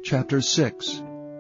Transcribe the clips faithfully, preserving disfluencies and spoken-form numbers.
Chapter six.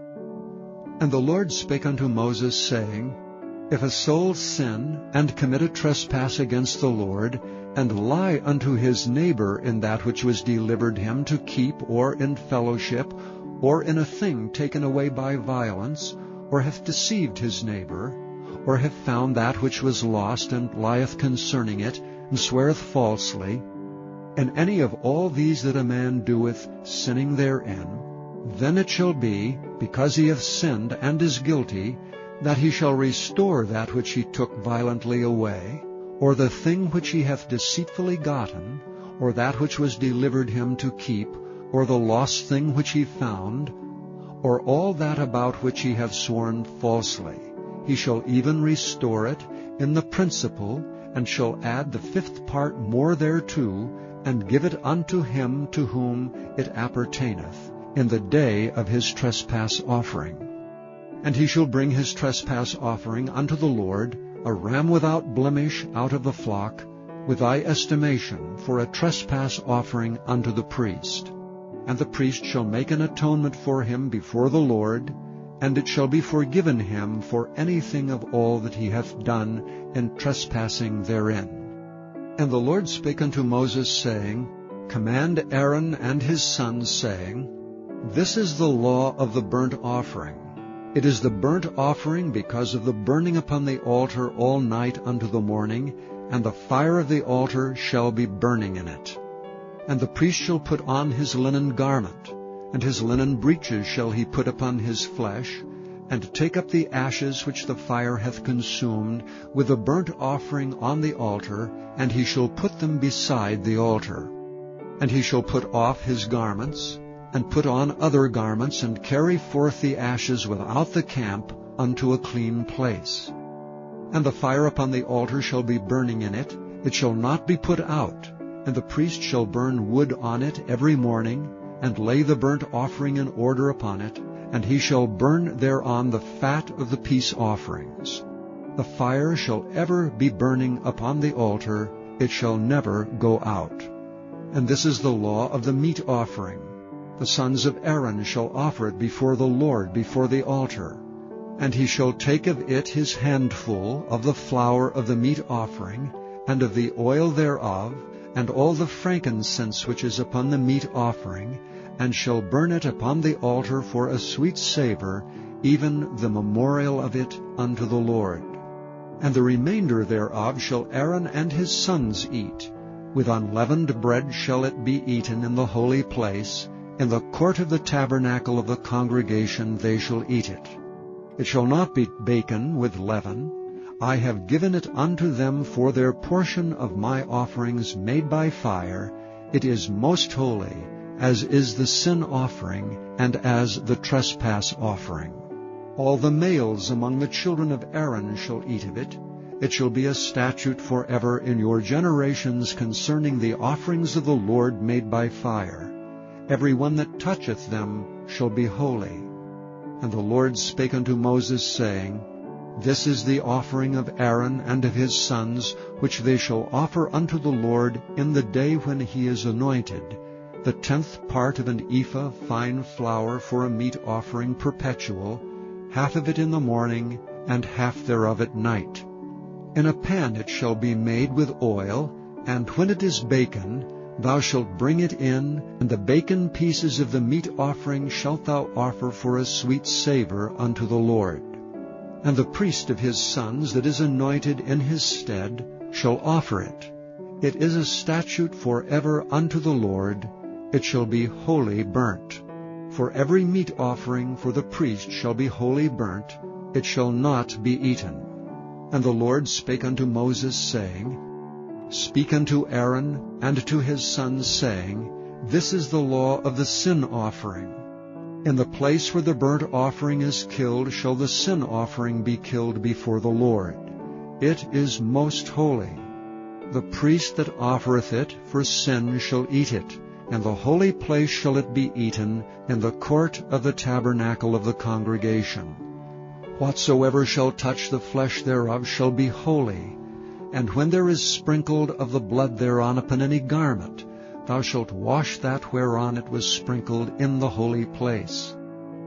And the Lord spake unto Moses, saying, If a soul sin, and commit a trespass against the Lord, and lie unto his neighbor in that which was delivered him to keep, or in fellowship, or in a thing taken away by violence, or hath deceived his neighbor, or hath found that which was lost, and lieth concerning it, and sweareth falsely, and any of all these that a man doeth, sinning therein, then it shall be, because he hath sinned and is guilty, that he shall restore that which he took violently away, or the thing which he hath deceitfully gotten, or that which was delivered him to keep, or the lost thing which he found, or all that about which he hath sworn falsely. He shall even restore it in the principal, and shall add the fifth part more thereto, and give it unto him to whom it appertaineth, in the day of his trespass offering. And he shall bring his trespass offering unto the Lord, a ram without blemish out of the flock, with thy estimation, for a trespass offering unto the priest. And the priest shall make an atonement for him before the Lord, and it shall be forgiven him for anything of all that he hath done in trespassing therein. And the Lord spake unto Moses, saying, Command Aaron and his sons, saying, This is the law of the burnt offering. It is the burnt offering because of the burning upon the altar all night unto the morning, and the fire of the altar shall be burning in it. And the priest shall put on his linen garment, and his linen breeches shall he put upon his flesh, and take up the ashes which the fire hath consumed, with the burnt offering on the altar, and he shall put them beside the altar. And he shall put off his garments, and put on other garments, and carry forth the ashes without the camp unto a clean place. And the fire upon the altar shall be burning in it, it shall not be put out, and the priest shall burn wood on it every morning, and lay the burnt offering in order upon it, and he shall burn thereon the fat of the peace offerings. The fire shall ever be burning upon the altar, it shall never go out. And this is the law of the meat offering. The sons of Aaron shall offer it before the Lord before the altar. And he shall take of it his handful of the flour of the meat offering, and of the oil thereof, and all the frankincense which is upon the meat offering, and shall burn it upon the altar for a sweet savour, even the memorial of it unto the Lord. And the remainder thereof shall Aaron and his sons eat. With unleavened bread shall it be eaten in the holy place. In the court of the tabernacle of the congregation they shall eat it. It shall not be baken with leaven. I have given it unto them for their portion of my offerings made by fire. It is most holy, as is the sin offering, and as the trespass offering. All the males among the children of Aaron shall eat of it. It shall be a statute forever in your generations concerning the offerings of the Lord made by fire. Every one that toucheth them shall be holy. And the Lord spake unto Moses, saying, This is the offering of Aaron and of his sons, which they shall offer unto the Lord in the day when he is anointed, the tenth part of an ephah fine flour for a meat offering perpetual, half of it in the morning, and half thereof at night. In a pan it shall be made with oil, and when it is baken, thou shalt bring it in, and the baken pieces of the meat offering shalt thou offer for a sweet savour unto the Lord. And the priest of his sons that is anointed in his stead shall offer it. It is a statute for ever unto the Lord. It shall be wholly burnt. For every meat offering for the priest shall be wholly burnt. It shall not be eaten. And the Lord spake unto Moses, saying, Speak unto Aaron and to his sons, saying, This is the law of the sin offering. In the place where the burnt offering is killed shall the sin offering be killed before the Lord. It is most holy. The priest that offereth it for sin shall eat it, and the holy place shall it be eaten, in the court of the tabernacle of the congregation. Whatsoever shall touch the flesh thereof shall be holy. And when there is sprinkled of the blood thereon upon any garment, thou shalt wash that whereon it was sprinkled in the holy place.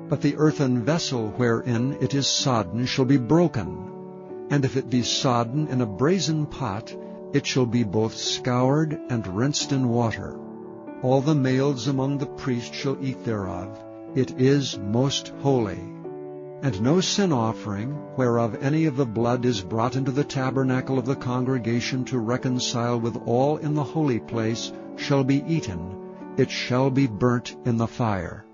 But the earthen vessel wherein it is sodden shall be broken, and if it be sodden in a brazen pot, it shall be both scoured and rinsed in water. All the males among the priests shall eat thereof. It is most holy. And no sin offering, whereof any of the blood is brought into the tabernacle of the congregation to reconcile with all in the holy place, shall be eaten. It shall be burnt in the fire.